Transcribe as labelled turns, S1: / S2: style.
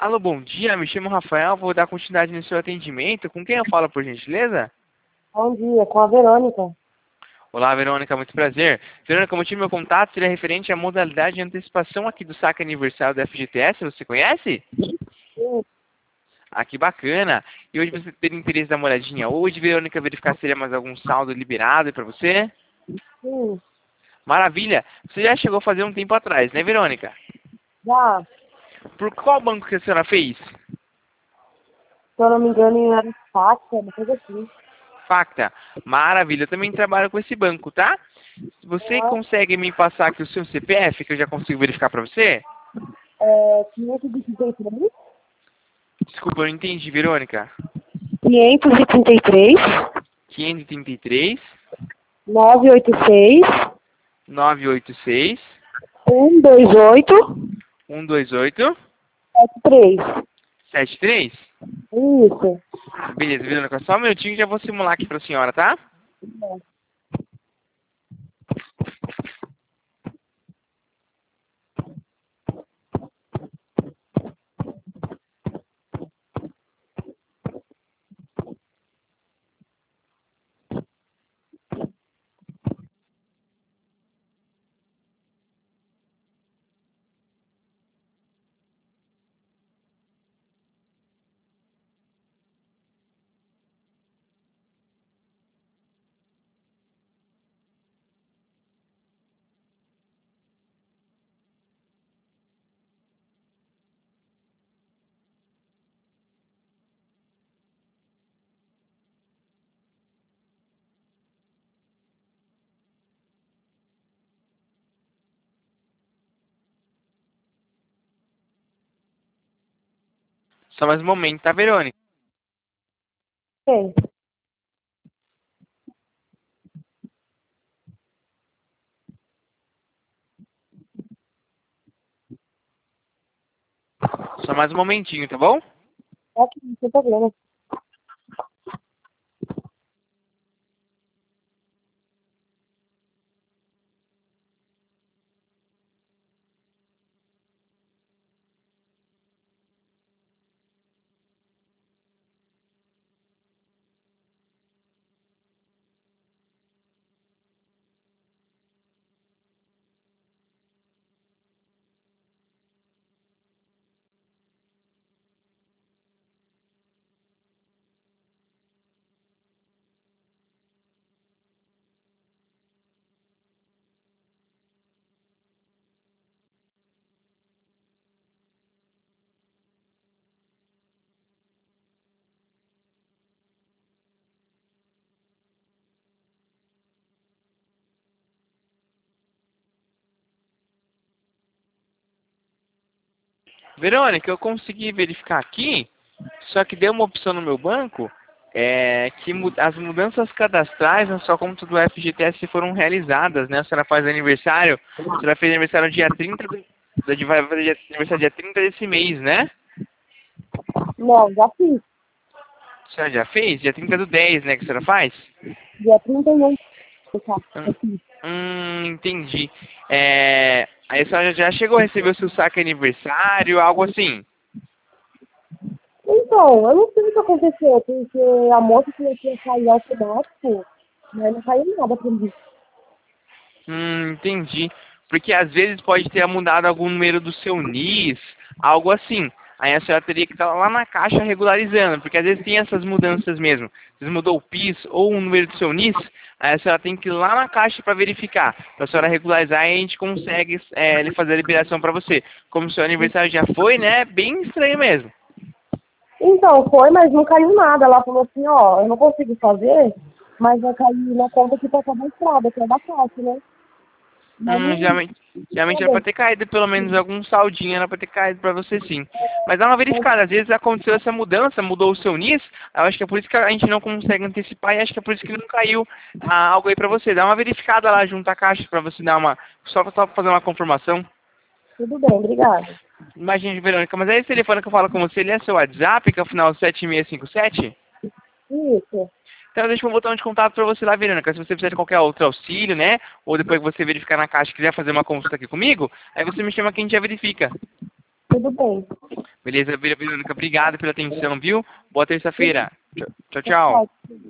S1: Alô, bom dia, me chamo Rafael, vou dar continuidade no seu atendimento. Com quem eu falo, por gentileza?
S2: Bom dia, com a Verônica.
S1: Olá, Verônica, muito prazer. Verônica, o motivo do meu contato seria referente à modalidade de antecipação aqui do saque aniversário da FGTS, você conhece?
S2: Sim,
S1: Ah, que bacana. E hoje você teria interesse da moradinha hoje, Verônica, verificar se teria mais algum saldo liberado para você?
S2: sim,
S1: Maravilha. Você já chegou a fazer um tempo atrás, né, Verônica?
S2: já,
S1: Por qual banco que a senhora fez?
S2: se eu não me engano, era fácil, uma coisa assim.
S1: Facta. Maravilha, eu também trabalho com esse banco, tá? Você
S2: Ah,
S1: consegue me passar aqui o seu CPF, que eu já consigo verificar para você?
S2: 533,
S1: Desculpa, eu não entendi, Verônica.
S2: 533,
S1: 533
S2: 986,
S1: 986
S2: 128,
S1: 128
S2: 73.
S1: 73?
S2: Isso.
S1: Beleza, Verônica, só um minutinho que já vou simular aqui para a senhora, tá? Só mais um momento, tá, Verônica?
S2: Ok.
S1: Só mais um momentinho, tá bom?
S2: Ok, sem problema.
S1: Verônica, eu consegui verificar aqui, só que deu uma opção no meu banco, que as mudanças cadastrais na sua conta do FGTS foram realizadas, né? A senhora faz aniversário, a senhora fez aniversário no dia 30, vai fazer aniversário dia 30 desse mês, né?
S2: Não, já fiz.
S1: A senhora já fez? Dia 30 do 10, né, que a senhora faz?
S2: Dia 31, tá?
S1: Hum,
S2: Eu fiz.
S1: entendi. Aí a senhora já chegou a receber o seu saque aniversário, algo assim?
S2: Então, eu não sei o que aconteceu, porque a moça falou que ia sair automático, mas não saiu nada pra mim.
S1: Entendi. Porque às vezes pode ter mudado algum número do seu NIS, algo assim. Aí a senhora teria que estar lá na caixa regularizando, porque às vezes tem essas mudanças mesmo. Às vezes mudou o PIS ou o número do seu NIS, aí a senhora tem que ir lá na caixa para verificar. Para a senhora regularizar e a gente consegue ele fazer a liberação para você. Como o seu aniversário já foi, né? Bem estranho mesmo.
S2: Então, foi, mas não caiu nada. Ela falou assim, ó, eu não consigo fazer, mas vai cair na conta que tá cadastrada, que é da Caixa, né? Mas não,
S1: Geralmente era
S2: nada.
S1: pra ter caído pelo menos algum saldinho, era pra ter caído pra você sim. Mas dá uma verificada, às vezes aconteceu essa mudança, mudou o seu NIS, eu acho que é por isso que a gente não consegue antecipar e acho que é por isso que não caiu algo aí pra você. Dá uma verificada lá junto à caixa pra você dar uma, só pra fazer uma confirmação.
S2: Tudo bem, obrigada.
S1: Imagina, Verônica, mas aí esse telefone que eu falo com você, ele é seu WhatsApp, que é o final 7657?
S2: Isso,
S1: Então deixa um botão de contato para você lá, Verônica. Se você precisar de qualquer outro auxílio, né? Ou depois que você verificar na caixa e quiser fazer uma consulta aqui comigo, aí você me chama que a gente já verifica.
S2: tudo bem.
S1: Beleza, Verônica? Obrigado pela atenção, viu? Boa terça-feira. Tchau, tchau.
S2: Tchau,
S1: Tchau.
S2: tchau.